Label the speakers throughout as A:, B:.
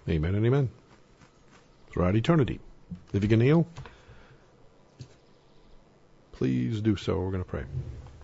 A: Amen and amen. Throughout eternity. If you can kneel, please do so. We're going to pray.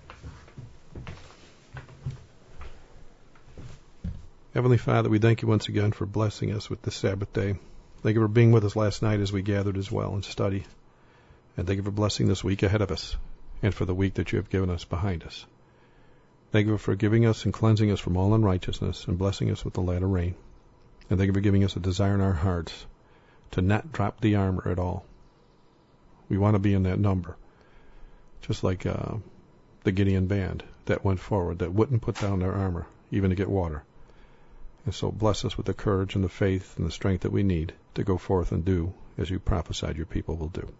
A: Heavenly Father, we thank you once again for blessing us with this Sabbath day. Thank you for being with us last night as we gathered as well and study. And thank you for blessing this week ahead of us and for the week that you have given us behind us. Thank you for forgiving us and cleansing us from all unrighteousness and blessing us with the latter rain. And thank you for giving us a desire in our hearts to not drop the armor at all. We want to be in that number, just like the Gideon band that went forward, that wouldn't put down their armor, even to get water. And so bless us with the courage and the faith and the strength that we need to go forth and do as you prophesied your people will do.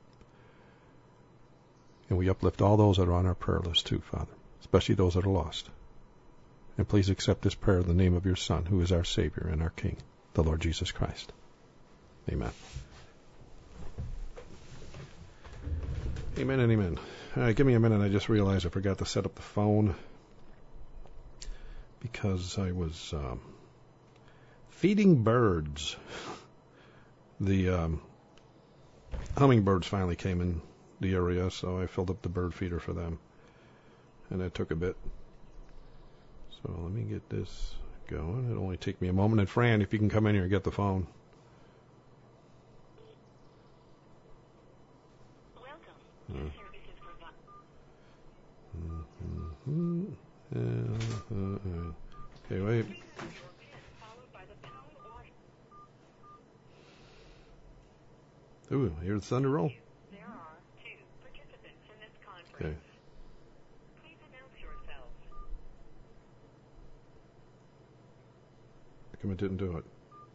A: And we uplift all those that are on our prayer list too, Father, especially those that are lost. And please accept this prayer in the name of your Son, who is our Savior and our King, the Lord Jesus Christ. Amen. Amen and amen. All right, give me a minute. I just realized I forgot to set up the phone because I was feeding birds. The hummingbirds finally came in the area, so I filled up the bird feeder for them. And that took a bit. So let me get this going. It'll only take me a moment. And Fran, if you can come in here and get the phone.
B: Welcome.
A: Okay, wait. Ooh, hear the thunder roll?
B: There are 2 participants in this conference.
A: Okay.
B: Please announce yourselves.
A: How come it didn't do it?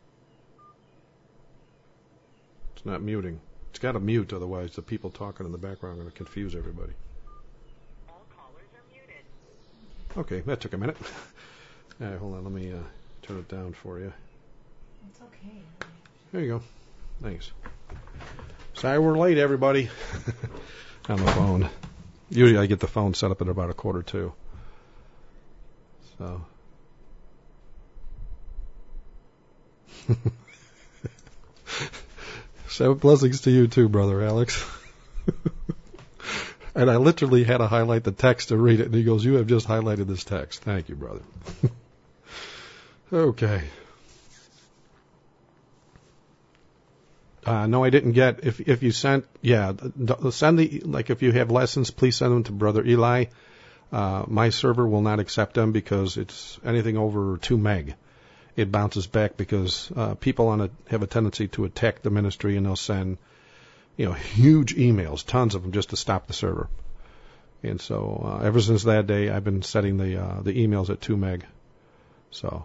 A: It's not muting. It's got to mute, otherwise the people talking in the background are going to confuse everybody.
B: All callers are muted.
A: Okay, that took a minute. All right, hold on. Let me turn it down for you.
C: It's okay.
A: There you go. Thanks. Sorry we're late, everybody. On the phone. Usually I get the phone set up at about 1:45. So. So blessings to you too, Brother Alex. And I literally had to highlight the text to read it. And he goes, you have just highlighted this text. Thank you, brother. Okay. No, I didn't get, if you sent, send if you have lessons, please send them to Brother Eli. My server will not accept them because it's anything over 2 meg. It bounces back because people have a tendency to attack the ministry, and they'll send, huge emails, tons of them, just to stop the server. And so ever since that day, I've been setting the emails at 2 meg. So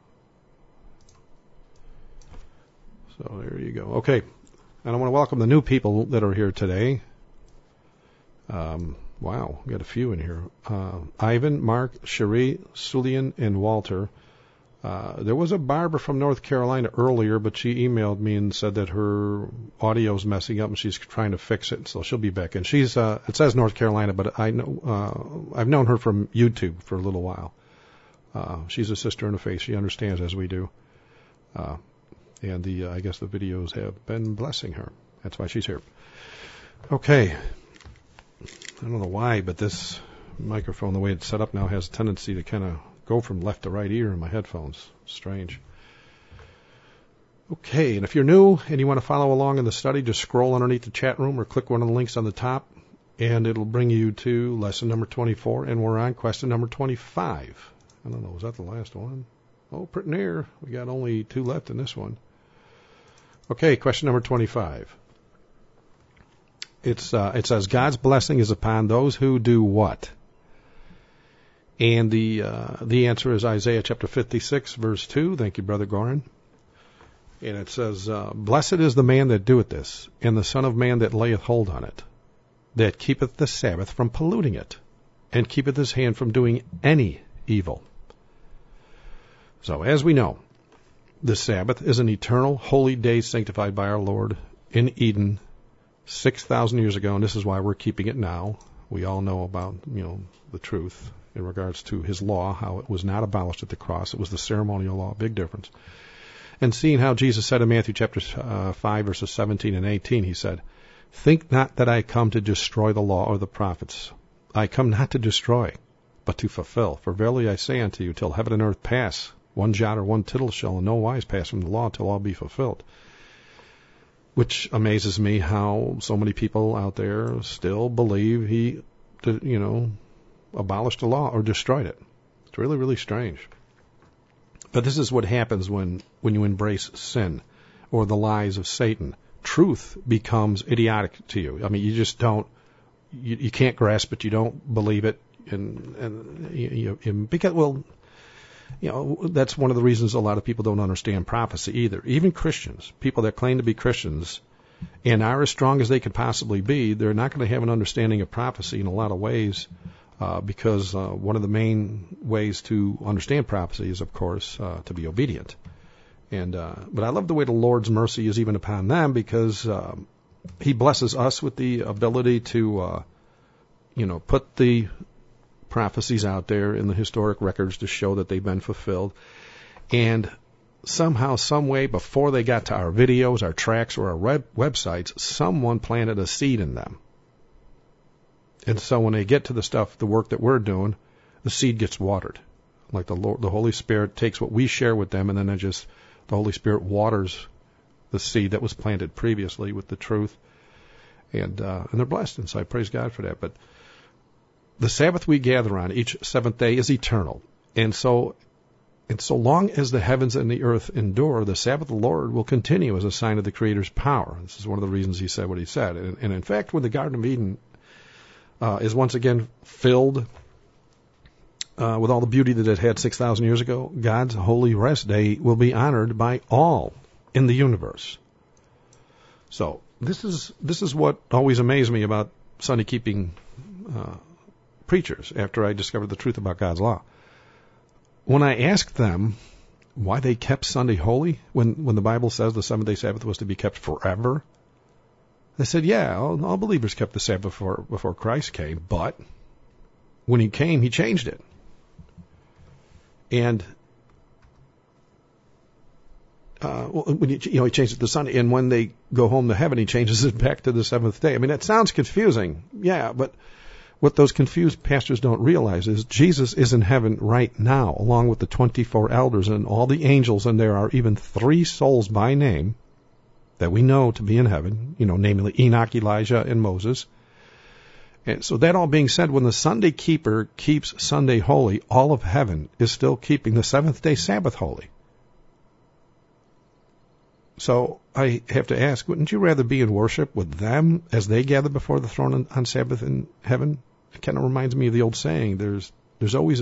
A: there you go. Okay. And I want to welcome the new people that are here today. Wow, we got a few in here. Ivan, Mark, Cherie, Sulian, and Walter. There was a Barbara from North Carolina earlier, but she emailed me and said that her audio's messing up and she's trying to fix it, so she'll be back. And she's, it says North Carolina, but I know, I've known her from YouTube for a little while. She's a sister in the faith. She understands as we do. And I guess the videos have been blessing her. That's why she's here. Okay. I don't know why, but this microphone, the way it's set up now, has a tendency to kind of go from left to right ear in my headphones. Strange. Okay, and if you're new and you want to follow along in the study, just scroll underneath the chat room or click one of the links on the top, and it'll bring you to lesson number 24, and we're on question number 25. I don't know, was that the last one? Oh, pretty near. We got only 2 left in this one. Okay, question number 25. It says, God's blessing is upon those who do what? And the answer is Isaiah chapter 56, verse 2. Thank you, Brother Gorin. And it says, Blessed is the man that doeth this, and the Son of Man that layeth hold on it, that keepeth the Sabbath from polluting it, and keepeth his hand from doing any evil. So, as we know, the Sabbath is an eternal, holy day sanctified by our Lord in Eden 6,000 years ago, and this is why we're keeping it now. We all know about, the truth in regards to his law, how it was not abolished at the cross. It was the ceremonial law, big difference. And seeing how Jesus said in Matthew chapter 5, verses 17 and 18, he said, "Think not that I come to destroy the law or the prophets. I come not to destroy, but to fulfill. For verily I say unto you, till heaven and earth pass, one jot or one tittle shall in no wise pass from the law till all be fulfilled." Which amazes me how so many people out there still believe he, abolished the law or destroyed it. It's really, really strange. But this is what happens when you embrace sin or the lies of Satan. Truth becomes idiotic to you. I mean, you just don't, you can't grasp it, you don't believe it, because that's one of the reasons a lot of people don't understand prophecy either. Even Christians, people that claim to be Christians and are as strong as they could possibly be, they're not going to have an understanding of prophecy in a lot of ways, because one of the main ways to understand prophecy is, of course, to be obedient. But I love the way the Lord's mercy is even upon them, because He blesses us with the ability to, put the prophecies out there in the historic records to show that they've been fulfilled. And somehow, some way, before they got to our videos, our tracks, or our websites, someone planted a seed in them. And so when they get to the work that we're doing, the seed gets watered. Like the Holy Spirit takes what we share with them, and then the Holy Spirit waters the seed that was planted previously with the truth. And they're blessed. And so I praise God for that. But the Sabbath we gather on each seventh day is eternal. And so long as the heavens and the earth endure, the Sabbath of the Lord will continue as a sign of the Creator's power. This is one of the reasons He said what He said. And in fact, when the Garden of Eden is once again filled with all the beauty that it had 6,000 years ago, God's holy rest day will be honored by all in the universe. So this is what always amazed me about Sunday keeping preachers after I discovered the truth about God's law. When I asked them why they kept Sunday holy when the Bible says the seventh-day Sabbath was to be kept forever, they said, yeah, all believers kept the Sabbath before Christ came, but when He came, He changed it. And when He changed it to Sunday, and when they go home to heaven, He changes it back to the seventh day. I mean, that sounds confusing, yeah, but what those confused pastors don't realize is Jesus is in heaven right now, along with the 24 elders and all the angels, and there are even 3 souls by name that we know to be in heaven, namely Enoch, Elijah, and Moses. And so that all being said, when the Sunday keeper keeps Sunday holy, all of heaven is still keeping the seventh-day Sabbath holy. So I have to ask, wouldn't you rather be in worship with them as they gather before the throne on Sabbath in heaven? It kind of reminds me of the old saying, they're always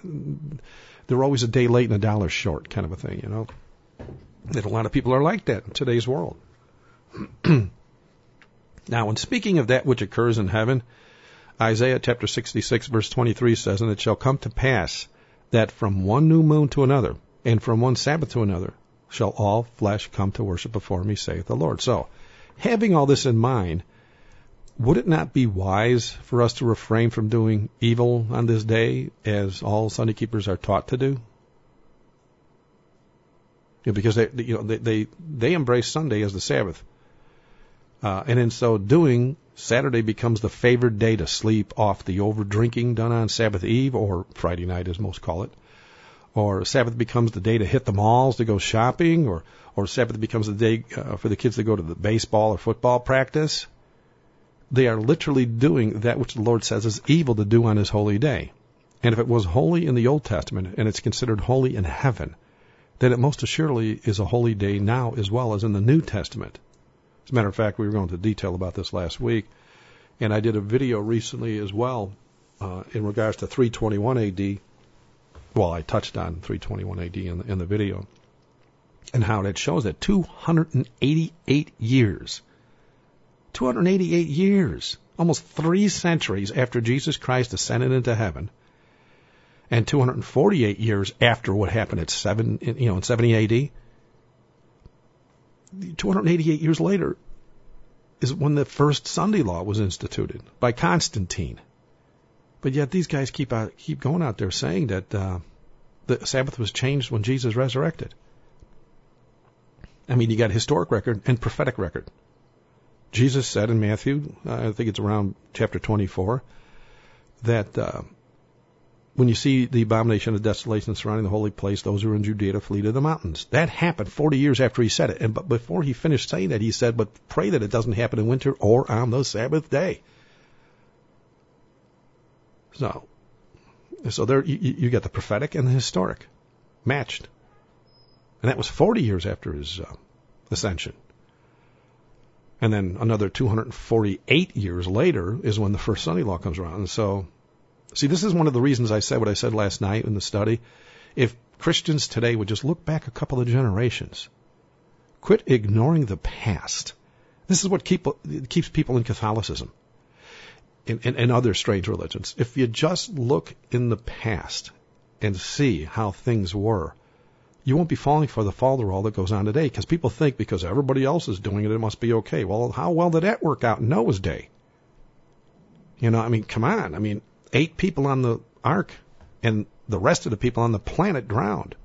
A: a day late and a dollar short kind of a thing, And a lot of people are like that in today's world. Now, when speaking of that which occurs in heaven, Isaiah chapter 66 verse 23 says, "And it shall come to pass that from one new moon to another, and from one Sabbath to another, shall all flesh come to worship before me, saith the Lord." So, having all this in mind, would it not be wise for us to refrain from doing evil on this day, as all Sunday keepers are taught to do? Because they embrace Sunday as the Sabbath, and in so doing, Saturday becomes the favored day to sleep off the over drinking done on Sabbath Eve, or Friday night as most call it. Or Sabbath becomes the day to hit the malls to go shopping, or Sabbath becomes the day for the kids to go to the baseball or football practice. They are literally doing that which the Lord says is evil to do on His holy day. And if it was holy in the Old Testament, and it's considered holy in heaven, then it most assuredly is a holy day now as well as in the New Testament. As a matter of fact, we were going into detail about this last week, and I did a video recently as well in regards to 321 AD. Well, I touched on 321 AD in the video, and how that shows that 288 years, almost 3 centuries after Jesus Christ ascended into heaven, and 248 years after what happened in 70 AD, 288 years later is when the first Sunday law was instituted by Constantine. But yet these guys keep going out there saying that the Sabbath was changed when Jesus resurrected. I mean, you got historic record and prophetic record. Jesus said in Matthew, I think it's around chapter 24, that when you see the abomination of desolation surrounding the holy place, those who are in Judea to flee to the mountains. That happened 40 years after he said it. But before he finished saying that, he said, but pray that it doesn't happen in winter or on the Sabbath day. So there you get the prophetic and the historic matched. And that was 40 years after his ascension. And then another 248 years later is when the first Sunday law comes around. And so, see, this is one of the reasons I said what I said last night in the study. If Christians today would just look back a couple of generations, quit ignoring the past. This is what keeps people in Catholicism and other strange religions. If you just look in the past and see how things were, you won't be falling for the falderall that goes on today, because people think because everybody else is doing it, it must be okay. Well, how well did that work out in Noah's day? You know, I mean, come on. I mean, 8 people on the ark and the rest of the people on the planet drowned.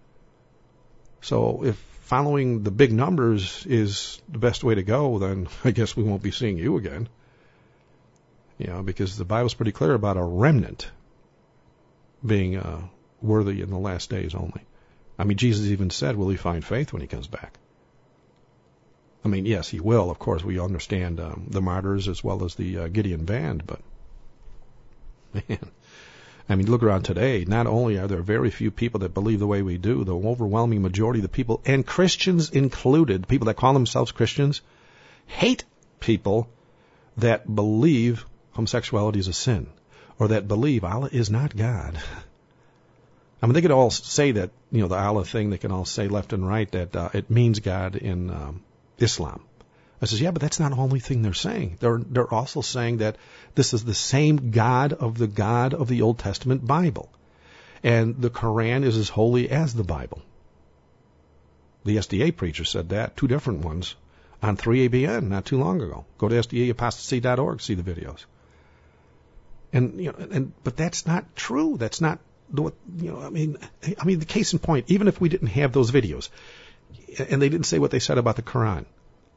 A: So if following the big numbers is the best way to go, then I guess we won't be seeing you again. You know, because the Bible's pretty clear about a remnant being worthy in the last days only. I mean, Jesus even said, will he find faith when he comes back? I mean, yes, he will. Of course, we understand the martyrs as well as the Gideon band, but man, I mean, look around today. Not only are there very few people that believe the way we do, the overwhelming majority of the people, and Christians included, people that call themselves Christians, hate people that believe homosexuality is a sin, or that believe Allah is not God. I mean, they could all say that, you know, the Allah thing, they can all say left and right that it means God in Islam. I says, yeah, but that's not the only thing they're saying. They're also saying that this is the same God of the Old Testament Bible. And the Quran is as holy as the Bible. The SDA preacher said that, 2 different ones, on 3ABN not too long ago. Go to SDAapostasy.org, see the videos. And, you know, but that's not true. That's not, you know, I mean, the case in point, even if we didn't have those videos, and they didn't say what they said about the Quran,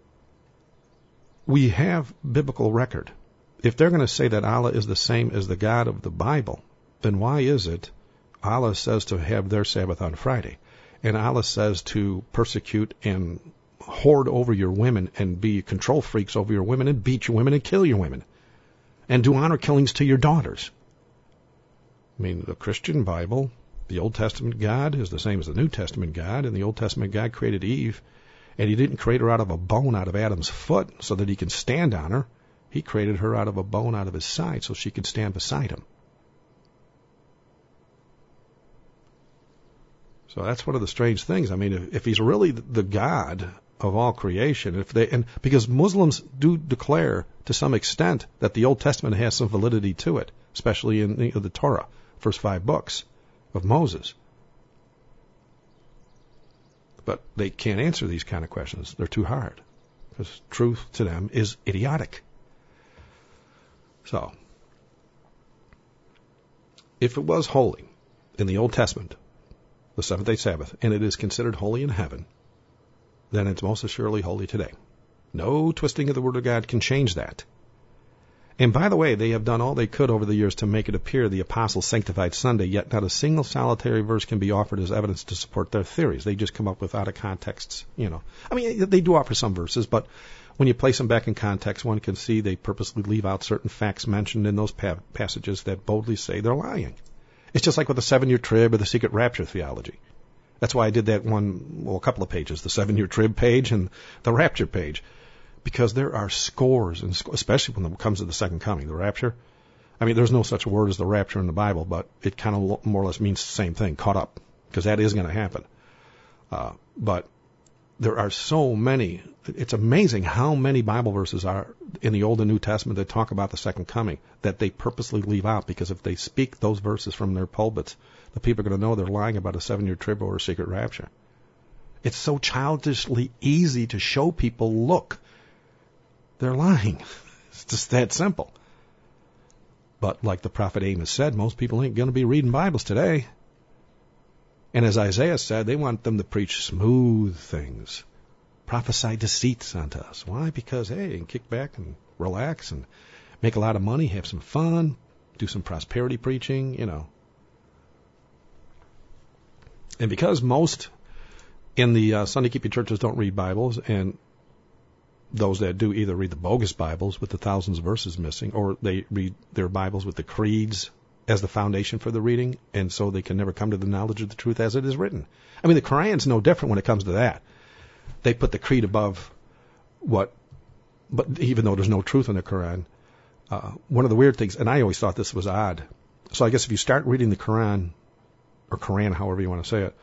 A: we have biblical record. If they're going to say that Allah is the same as the God of the Bible, then why is it Allah says to have their Sabbath on Friday, and Allah says to persecute and hoard over your women and be control freaks over your women and beat your women and kill your women and do honor killings to your daughters? I mean, the Christian Bible, the Old Testament God is the same as the New Testament God, and the Old Testament God created Eve, and he didn't create her out of a bone out of Adam's foot so that he can stand on her. He created her out of a bone out of his side so she could stand beside him. So that's one of the strange things. I mean, if he's really the God of all creation, because Muslims do declare to some extent that the Old Testament has some validity to it, especially in the Torah, first 5 books of Moses. But they can't answer these kind of questions. They're too hard, because truth to them is idiotic. So, if it was holy in the Old Testament, the seventh-day Sabbath, and it is considered holy in heaven, then it's most assuredly holy today. No twisting of the Word of God can change that. And by the way, they have done all they could over the years to make it appear the apostles sanctified Sunday, yet not a single solitary verse can be offered as evidence to support their theories. They just come up with out of contexts, you know. I mean, they do offer some verses, but when you place them back in context, one can see they purposely leave out certain facts mentioned in those passages that boldly say they're lying. It's just like with the 7-year trib or the secret rapture theology. That's why I did that a couple of pages, the 7-year trib page and the rapture page. Because there are scores, and especially when it comes to the second coming, the rapture. I mean, there's no such word as the rapture in the Bible, but it kind of more or less means the same thing, caught up, because that is going to happen. But there are so many. It's amazing how many Bible verses are in the Old and New Testament that talk about the second coming that they purposely leave out, because if they speak those verses from their pulpits, the people are going to know they're lying about a 7-year trib or a secret rapture. It's so childishly easy to show people, look, they're lying. It's just that simple. But like the prophet Amos said, most people ain't going to be reading Bibles today. And as Isaiah said, they want them to preach smooth things. prophesy deceits unto us. Why? Because, hey, you can kick back and relax and make a lot of money, have some fun, do some prosperity preaching, And because most in the Sunday keeping churches don't read Bibles, and those that do either read the bogus Bibles with the thousands of verses missing, or they read their Bibles with the creeds as the foundation for the reading, and so they can never come to the knowledge of the truth as it is written. I mean, the Quran's no different when it comes to that. They put the creed above but even though there's no truth in the Quran, one of the weird things, and I always thought this was odd. So I guess if you start reading the Quran, or Quran, however you want to say it,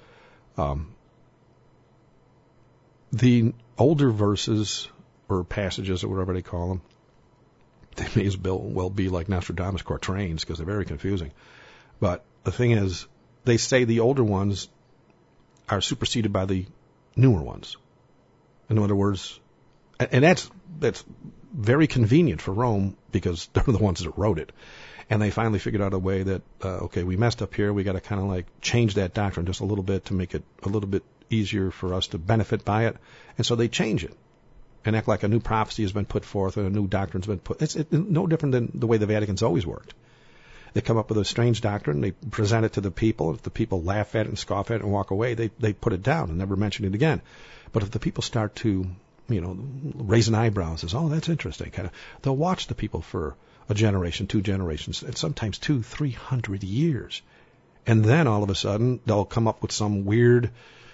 A: the older verses or passages or whatever they call them, they may as well be like Nostradamus quatrains because they're very confusing. But the thing is, they say the older ones are superseded by the newer ones. In other words, and that's very convenient for Rome because they're the ones that wrote it. And they finally figured out a way that, okay, we messed up here. We got to kind of like change that doctrine just a little bit to make it a little bit easier for us to benefit by it. And so they change it and act like a new prophecy has been put forth and a new doctrine's been put. It's no different than the way the Vatican's always worked. They come up with a strange doctrine. They present it to the people. If the people laugh at it and scoff at it and walk away, they put it down and never mention it again. But if the people start to, raise an eyebrow and says, oh, that's interesting, they'll watch the people for a generation, 2 generations, and sometimes 200-300 years. And then all of a sudden, they'll come up with some weird,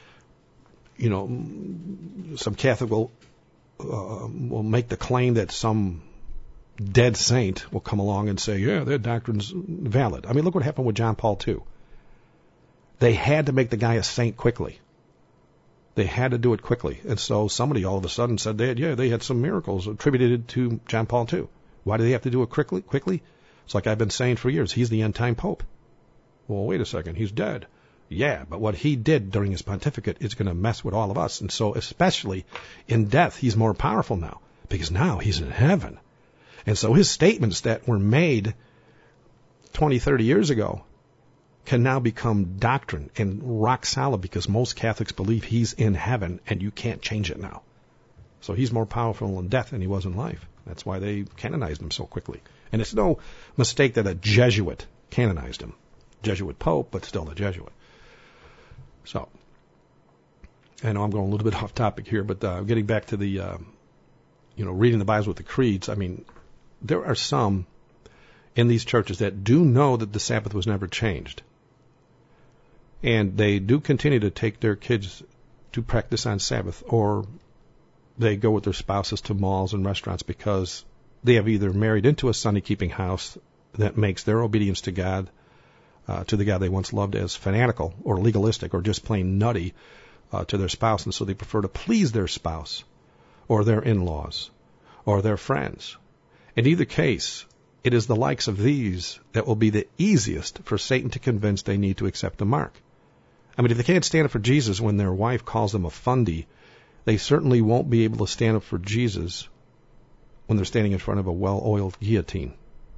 A: some Catholic will make the claim that some dead saint will come along and say, yeah, their doctrine's valid. I mean, look what happened with John Paul II. They had to make the guy a saint quickly. They had to do it quickly. And so somebody all of a sudden said they had some miracles attributed to John Paul II. Why do they have to do it quickly? It's like I've been saying for years. He's the end-time pope. Well, wait a second. He's dead. Yeah, but what he did during his pontificate is going to mess with all of us. And so especially in death, he's more powerful now because now he's in heaven. And so his statements that were made 20, 30 years ago can now become doctrine and rock solid because most Catholics believe he's in heaven and you can't change it now. So he's more powerful in death than he was in life. That's why they canonized him so quickly. And it's no mistake that a Jesuit canonized him. Jesuit Pope, but still a Jesuit. So, I know I'm going a little bit off topic here, but getting back to the, reading the Bibles with the creeds, I mean, there are some in these churches that do know that the Sabbath was never changed. And they do continue to take their kids to practice on Sabbath, or they go with their spouses to malls and restaurants because they have either married into a Sunday-keeping house that makes their obedience to God, to the God they once loved, as fanatical or legalistic or just plain nutty to their spouse, and so they prefer to please their spouse or their in-laws or their friends. In either case, it is the likes of these that will be the easiest for Satan to convince they need to accept the mark. I mean, if they can't stand up for Jesus when their wife calls them a fundy, they certainly won't be able to stand up for Jesus when they're standing in front of a well-oiled guillotine.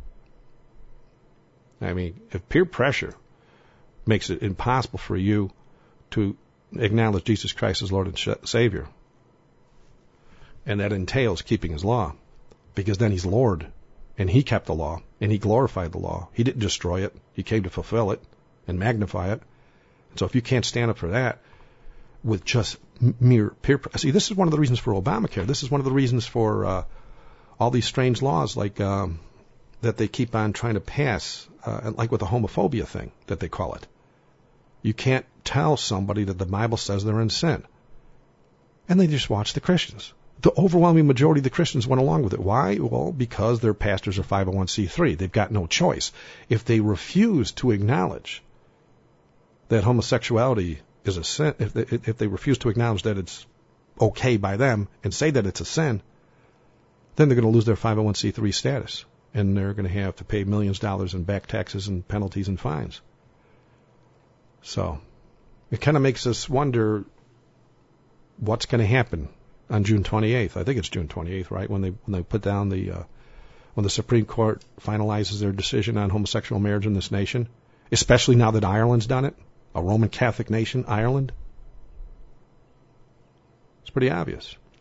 A: I mean, if peer pressure makes it impossible for you to acknowledge Jesus Christ as Lord and Savior, and that entails keeping His law, because then He's Lord, and He kept the law, and He glorified the law. He didn't destroy it. He came to fulfill it and magnify it. And so if you can't stand up for that with just mere peer pressure. See, this is one of the reasons for Obamacare. This is one of the reasons for all these strange laws like that they keep on trying to pass, like with the homophobia thing that they call it. You can't tell somebody that the Bible says they're in sin. And they just watch the Christians. The overwhelming majority of the Christians went along with it. Why? Well, because their pastors are 501c3. They've got no choice. If they refuse to acknowledge that homosexuality is a sin, if they refuse to acknowledge that it's okay by them and say that it's a sin, then they're going to lose their 501c3 status. And they're going to have to pay millions of dollars in back taxes and penalties and fines. So it kind of makes us wonder what's going to happen on June 28th. I think it's June 28th, right? When they put down when the Supreme Court finalizes their decision on homosexual marriage in this nation, especially now that Ireland's done it, a Roman Catholic nation, Ireland. It's pretty obvious.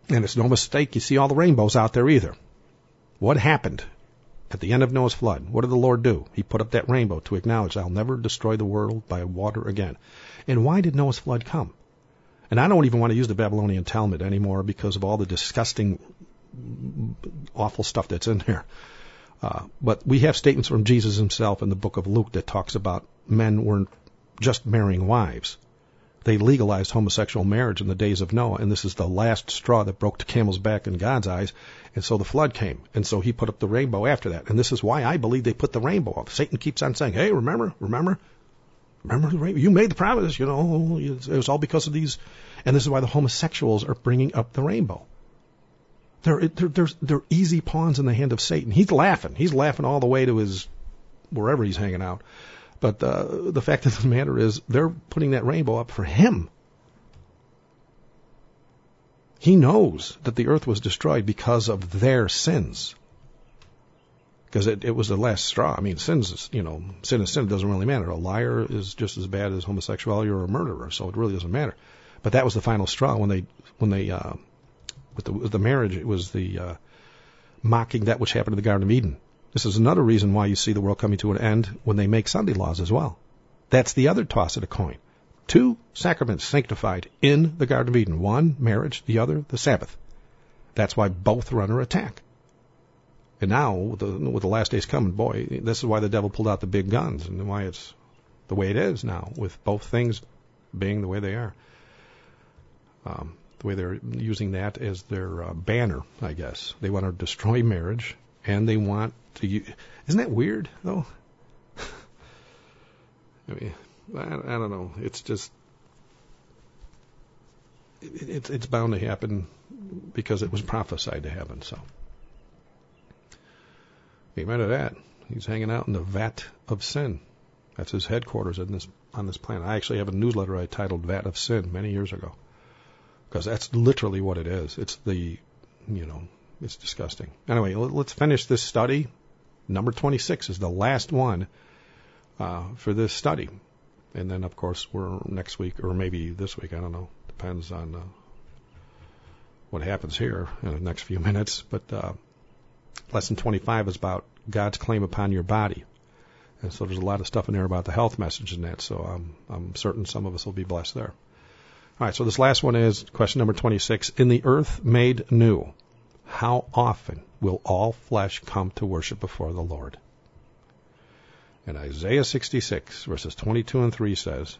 A: And it's no mistake you see all the rainbows out there either. What happened at the end of Noah's flood? What did the Lord do? He put up that rainbow to acknowledge, I'll never destroy the world by water again. And why did Noah's flood come? And I don't even want to use the Babylonian Talmud anymore because of all the disgusting, awful stuff that's in there. But we have statements from Jesus himself in the book of Luke that talks about men weren't just marrying wives. They legalized homosexual marriage in the days of Noah, and this is the last straw that broke the camel's back in God's eyes, and so the flood came, and so he put up the rainbow after that. And this is why I believe they put the rainbow up. Satan keeps on saying, hey, remember the rainbow? You made the promise, it was all because of these. And this is why the homosexuals are bringing up the rainbow. They're easy pawns in the hand of Satan. He's laughing all the way to his wherever he's hanging out. But the fact of the matter is, they're putting that rainbow up for him. He knows that the earth was destroyed because of their sins. Because it was the last straw. I mean, sin is sin. It doesn't really matter. A liar is just as bad as homosexuality or a murderer, so it really doesn't matter. But that was the final straw when they with the marriage. It was the mocking that which happened in the Garden of Eden. This is another reason why you see the world coming to an end when they make Sunday laws as well. That's the other toss of the coin. 2 sacraments sanctified in the Garden of Eden. One, marriage. The other, the Sabbath. That's why both are under attack. And now, with the last days coming, boy, this is why the devil pulled out the big guns and why it's the way it is now, with both things being the way they are. The way they're using that as their banner, I guess. They want to destroy marriage, and they want to isn't that weird, though? I mean, I don't know. It's just, it's bound to happen because it was prophesied to happen, so. Amen to that. He's hanging out in the vat of sin. That's his headquarters on this planet. I actually have a newsletter I titled Vat of Sin many years ago. Because that's literally what it is. It's it's disgusting. Anyway, let's finish this study. Number 26 is the last one for this study. And then, of course, we're next week, or maybe this week, I don't know. Depends on what happens here in the next few minutes. But lesson 25 is about God's claim upon your body. And so there's a lot of stuff in there about the health message in that. So I'm certain some of us will be blessed there. All right, so this last one is question number 26. In the earth made new, how often will all flesh come to worship before the Lord? And Isaiah 66, verses 22 and 3 says,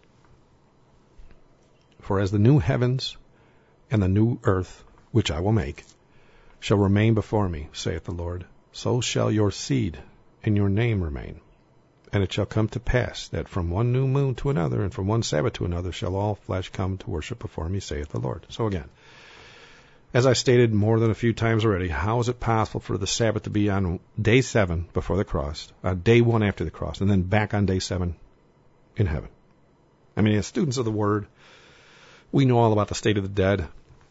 A: For as the new heavens and the new earth, which I will make, shall remain before me, saith the Lord, so shall your seed and your name remain. And it shall come to pass that from one new moon to another, and from one Sabbath to another, shall all flesh come to worship before me, saith the Lord. So again, as I stated more than a few times already, how is it possible for the Sabbath to be on day 7 before the cross, on day 1 after the cross, and then back on day 7 in heaven? I mean, as students of the Word, we know all about the state of the dead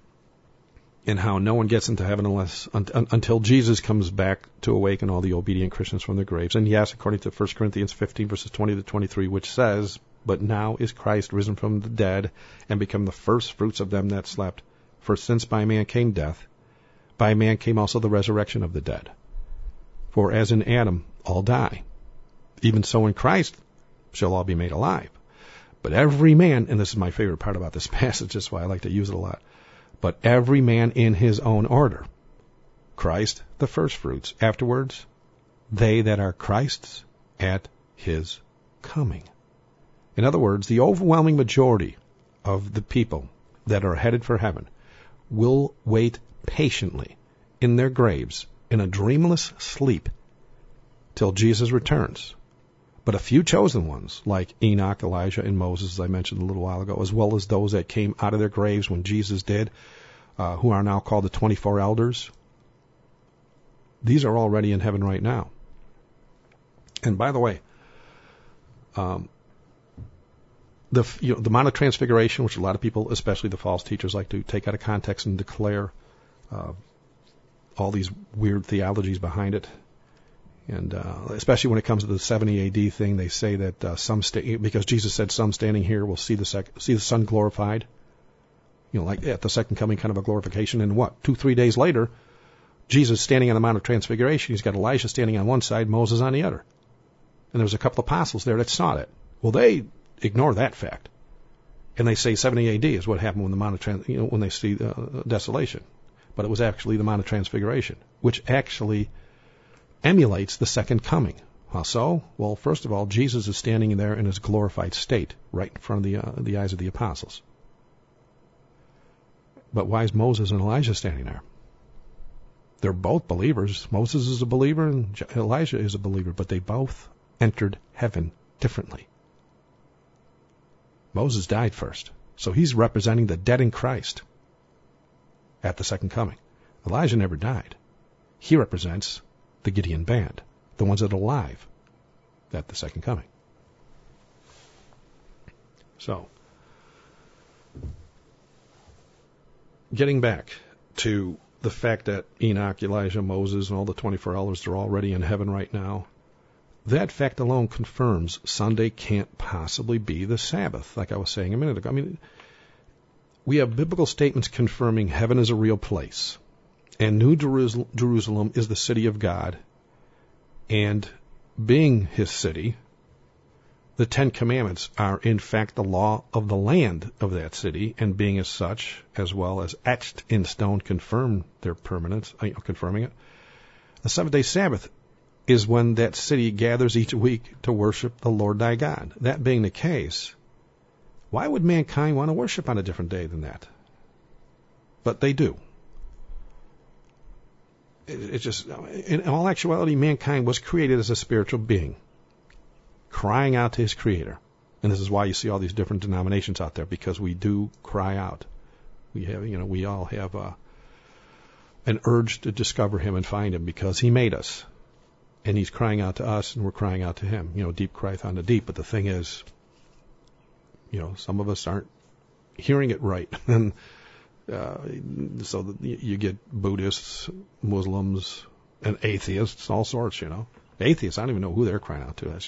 A: and how no one gets into heaven until Jesus comes back to awaken all the obedient Christians from their graves. And yes, according to 1 Corinthians 15, verses 20 to 23, which says, But now is Christ risen from the dead and become the first fruits of them that slept. For since by man came death, by man came also the resurrection of the dead. For as in Adam all die, even so in Christ shall all be made alive. But every man, and this is my favorite part about this passage, that's why I like to use it a lot, but every man in his own order. Christ the firstfruits. Afterwards, they that are Christ's at his coming. In other words, the overwhelming majority of the people that are headed for heaven will wait patiently in their graves in a dreamless sleep till Jesus returns. But a few chosen ones, like Enoch, Elijah, and Moses, as I mentioned a little while ago, as well as those that came out of their graves when Jesus did, who are now called the 24 elders, these are already in heaven right now. And by the way, the Mount of Transfiguration, which a lot of people, especially the false teachers, like to take out of context and declare all these weird theologies behind it. And especially when it comes to the 70 AD thing, they say that because Jesus said some standing here will see the Son glorified. like at the second coming kind of a glorification. And 2-3 days later, Jesus standing on the Mount of Transfiguration. He's got Elijah standing on one side, Moses on the other. And there's a couple of apostles there that saw it. Well, they ignore that fact. And they say 70 AD is what happened when the Mount of when they see desolation. But it was actually the Mount of Transfiguration, which actually emulates the second coming. How so? Well, first of all, Jesus is standing there in his glorified state, right in front of the eyes of the apostles. But why is Moses and Elijah standing there? They're both believers. Moses is a believer and Elijah is a believer, but they both entered heaven differently. Moses died first, so he's representing the dead in Christ at the second coming. Elijah never died. He represents the Gideon band, the ones that are alive at the second coming. So, getting back to the fact that Enoch, Elijah, Moses, and all the 24 elders are already in heaven right now, that fact alone confirms Sunday can't possibly be the Sabbath, like I was saying a minute ago. I mean, we have biblical statements confirming heaven is a real place, and New Jerusalem is the city of God, and being his city, the Ten Commandments are in fact the law of the land of that city, and being as such, as well as etched in stone, confirm their permanence, confirming it. The seventh-day Sabbath is when that city gathers each week to worship the Lord thy God. That being the case, why would mankind want to worship on a different day than that? But they do. It's just, in all actuality, mankind was created as a spiritual being, crying out to his Creator. And this is why you see all these different denominations out there, because we do cry out. We have, we all have an urge to discover him and find him because he made us. And he's crying out to us, and we're crying out to him. Deep crieth unto deep. But the thing is, some of us aren't hearing it right. And so you get Buddhists, Muslims, and atheists, all sorts, Atheists, I don't even know who they're crying out to. It's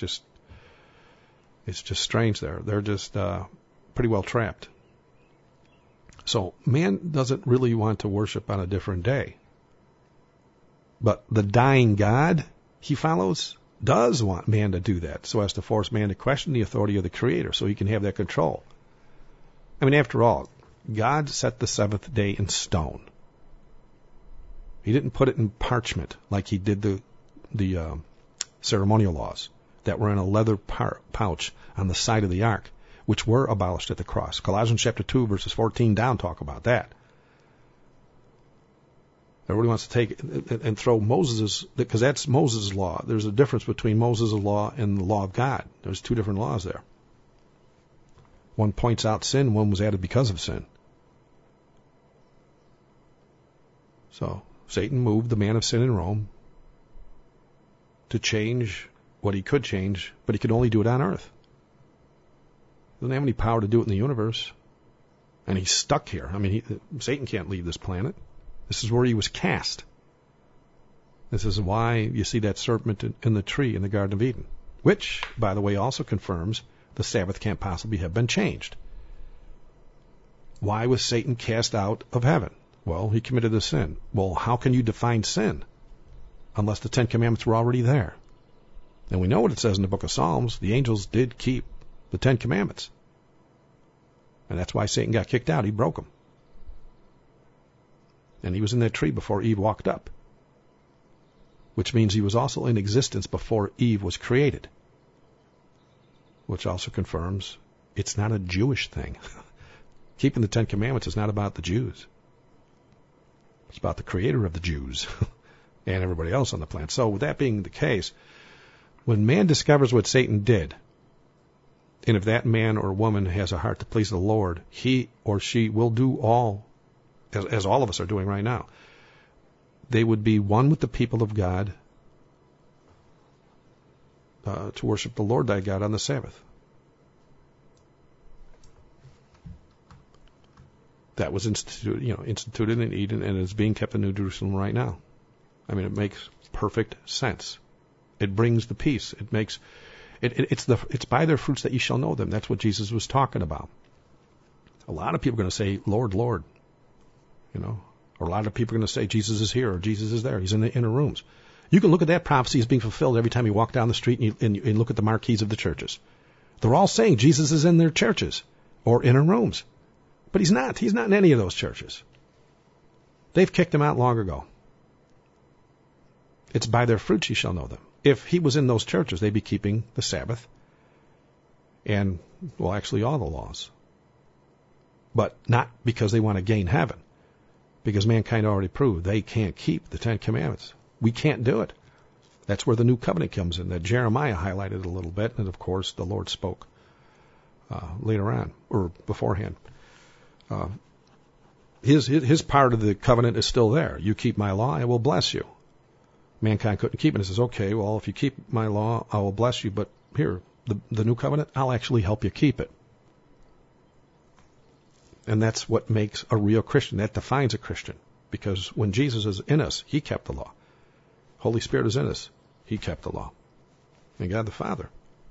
A: just strange there. They're just pretty well trapped. So man doesn't really want to worship on a different day. But the dying God he follows does want man to do that, so as to force man to question the authority of the Creator so he can have that control. I mean, after all, God set the seventh day in stone. He didn't put it in parchment like he did the ceremonial laws that were in a leather pouch on the side of the ark, which were abolished at the cross. Colossians chapter 2, verses 14 down talk about that. Everybody wants to take it and throw Moses', because that's Moses' law. There's a difference between Moses' law and the law of God. There's two different laws there. One points out sin, one was added because of sin. So Satan moved the man of sin in Rome to change what he could change, but he could only do it on earth. He doesn't have any power to do it in the universe. And he's stuck here. I mean, Satan can't leave this planet. This is where he was cast. This is why you see that serpent in the tree in the Garden of Eden, which, by the way, also confirms the Sabbath can't possibly have been changed. Why was Satan cast out of heaven? Well, he committed a sin. Well, how can you define sin unless the Ten Commandments were already there? And we know what it says in the book of Psalms. The angels did keep the Ten Commandments. And that's why Satan got kicked out. He broke them. And he was in that tree before Eve walked up, which means he was also in existence before Eve was created, which also confirms it's not a Jewish thing. Keeping the Ten Commandments is not about the Jews. It's about the Creator of the Jews and everybody else on the planet. So with that being the case, when man discovers what Satan did, and if that man or woman has a heart to please the Lord, he or she will do all, as all of us are doing right now. They would be one with the people of God to worship the Lord thy God on the Sabbath. That was instituted in Eden, and is being kept in New Jerusalem right now. I mean, it makes perfect sense. It brings the peace. It makes it's by their fruits that you shall know them. That's what Jesus was talking about. A lot of people are going to say, Lord, Lord. Or a lot of people are going to say Jesus is here or Jesus is there. He's in the inner rooms. You can look at that prophecy as being fulfilled every time you walk down the street and you look at the marquees of the churches. They're all saying Jesus is in their churches or inner rooms. But he's not. He's not in any of those churches. They've kicked him out long ago. It's by their fruits ye shall know them. If he was in those churches, they'd be keeping the Sabbath and, well, actually all the laws. But not because they want to gain heaven. Because mankind already proved they can't keep the Ten Commandments. We can't do it. That's where the new covenant comes in, that Jeremiah highlighted a little bit, and of course the Lord spoke later on, or beforehand. His part of the covenant is still there. You keep my law, I will bless you. Mankind couldn't keep it. It says, okay, well, if you keep my law, I will bless you, but here, the new covenant, I'll actually help you keep it. And that's what makes a real Christian. That defines a Christian. Because when Jesus is in us, he kept the law. Holy Spirit is in us. He kept the law. And God the Father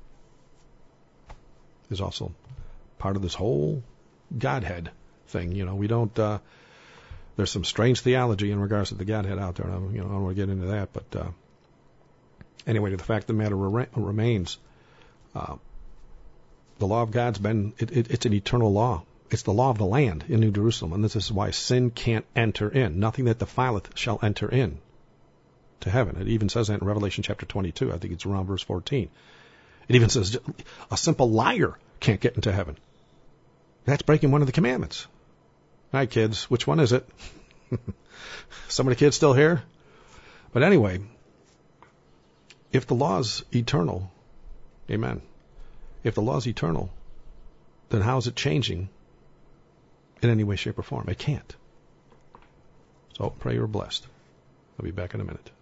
A: is also part of this whole Godhead thing. We don't, there's some strange theology in regards to the Godhead out there. And I don't want to get into that. But anyway, the fact of the matter remains, the law of God's been, it's an eternal law. It's the law of the land in New Jerusalem, and this is why sin can't enter in. Nothing that defileth shall enter in to heaven. It even says that in Revelation chapter 22. I think it's around verse 14. It even says a simple liar can't get into heaven. That's breaking one of the commandments. All right, kids, which one is it? Some of the kids still here? But anyway, if the law's eternal, amen. If the law's eternal, then how is it changing in any way, shape, or form? It can't. So pray you're blessed. I'll be back in a minute.